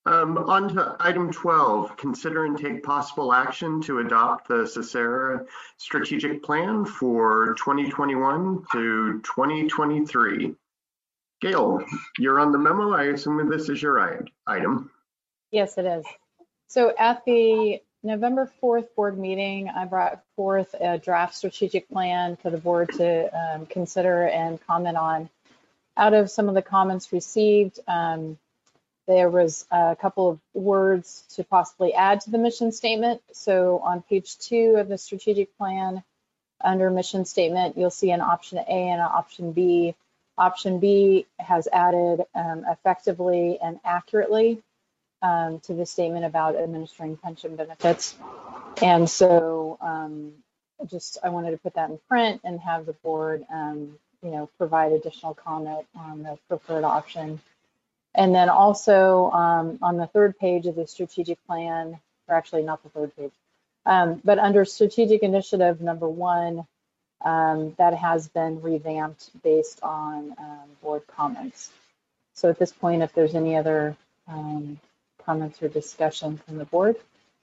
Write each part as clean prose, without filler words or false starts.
On to item 12, consider and take possible action to adopt the CESARA strategic plan for 2021 to 2023. Gail, you're on the memo. I assume this is your item. Yes, it is. So at the November 4th board meeting, I brought forth a draft strategic plan for the board to consider and comment on. Out of some of the comments received, there was a couple of words to possibly add to the mission statement. So on page 2 of the strategic plan, under mission statement, you'll see an option A and an option B. Option B has added effectively and accurately to the statement about administering pension benefits. And so I wanted to put that in print and have the board provide additional comment on the preferred option. And then also on the 3rd page of the strategic plan, or actually not the 3rd page, but under strategic initiative number 1, that has been revamped based on board comments. So at this point, if there's any other comments or discussion from the board.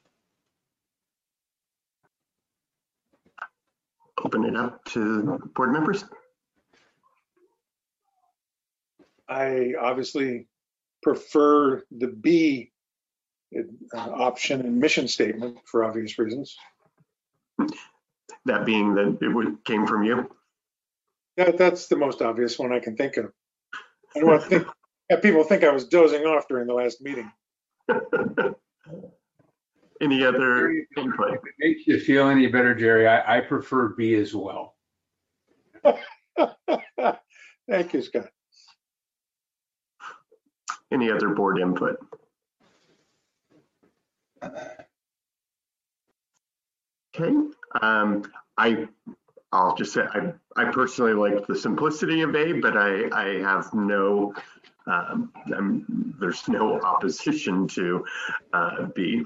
Open it up to board members. I obviously prefer the B option and mission statement for obvious reasons. That being that it came from you? That's the most obvious one I can think of. I don't want to have people think I was dozing off during the last meeting. Any other input? If it makes you feel any better, Jerry, I prefer B as well. Thank you, Scott. Any other board input? Okay, I'll just say I personally like the simplicity of A, but I have no, there's no opposition to B.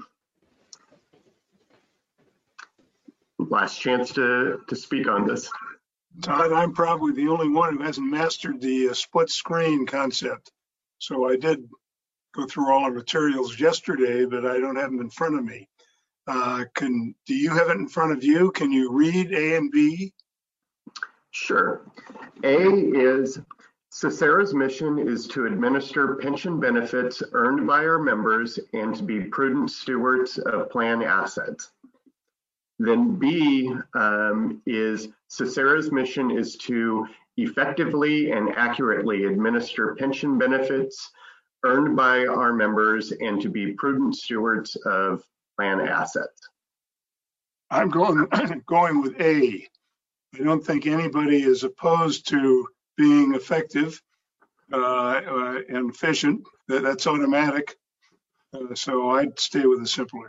Last chance to speak on this. Todd, I'm probably the only one who hasn't mastered the split screen concept. So I did go through all our materials yesterday, but I don't have them in front of me. Do you have it in front of you? Can you read A and B? Sure. A is CESARA's mission is to administer pension benefits earned by our members and to be prudent stewards of plan assets. Then B is CESARA's mission is to effectively and accurately administer pension benefits earned by our members and to be prudent stewards of plan assets. I'm going with A. I don't think anybody is opposed to being effective and efficient. That's automatic. So I'd stay with the simpler.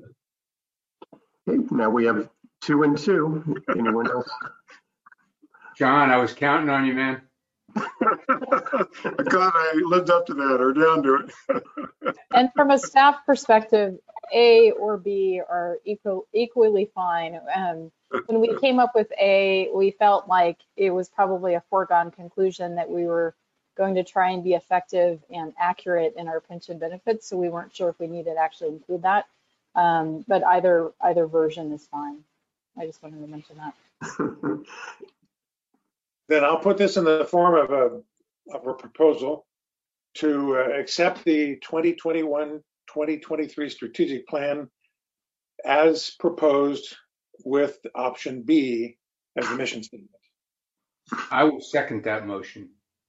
Okay, now we have 2 and 2. Anyone else? John, I was counting on you, man. I'm glad I lived up to that or down to it. And from a staff perspective, A or B are equally fine. When we came up with A, we felt like it was probably a foregone conclusion that we were going to try and be effective and accurate in our pension benefits. So we weren't sure if we needed to actually include that. But either version is fine. I just wanted to mention that. Then I'll put this in the form of a proposal to accept the 2021-2023 strategic plan as proposed with option B as the mission statement. I will second that motion.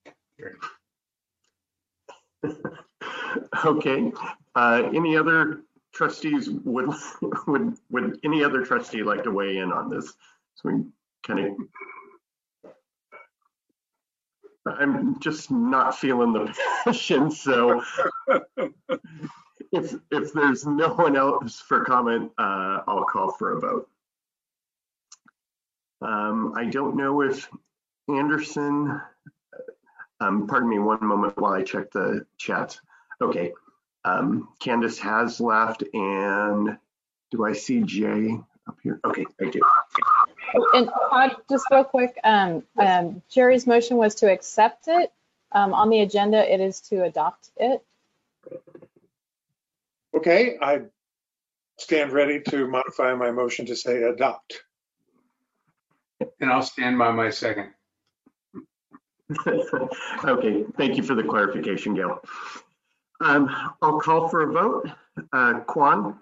Okay. Any other trustees would any other trustee like to weigh in on this? So we kind of. I'm just not feeling the passion, so if there's no one else for comment, I'll call for a vote. I don't know if Anderson, pardon me one moment while I check the chat. Okay, Candace has left, and do I see Jay up here? Okay, I do. And just real quick, Jerry's motion was to accept it. On the agenda, it is to adopt it. Okay, I stand ready to modify my motion to say adopt. And I'll stand by my second. Okay, thank you for the clarification, Gail. I'll call for a vote. Quan,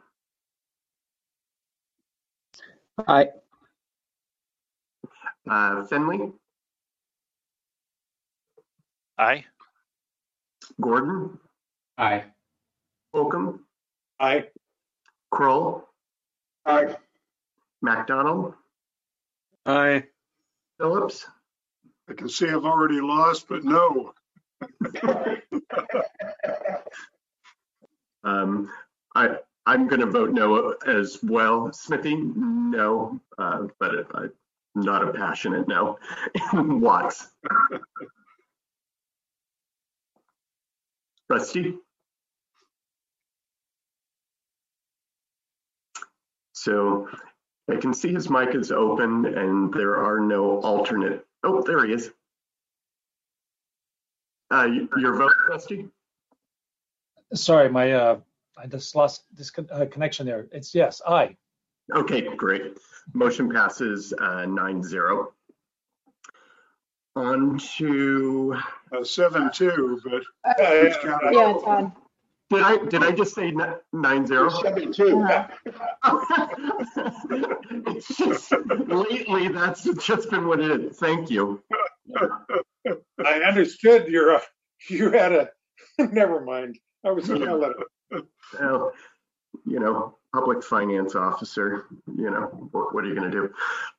Aye. Finley, Aye. Gordon, Aye. Holcomb, Aye. Kroll, Aye. MacDonald, Aye. Phillips. I can see I've already lost, but no. I'm going to vote no as well. Smithy, no, but I'm not a passionate no. Watts. Rusty. So I can see his mic is open and there are no alternate. Oh, there he is. Your vote, Rusty? Sorry, I just lost this connection there. It's yes, aye. Okay, great. Motion passes 9-0. On to 7-2, but Yeah, Todd. did I just say 9-0? 7-2. It's just lately that's just been what it is. Thank you. I understood you had a, never mind. I was going to let it. Well, public finance officer, what are you going to do?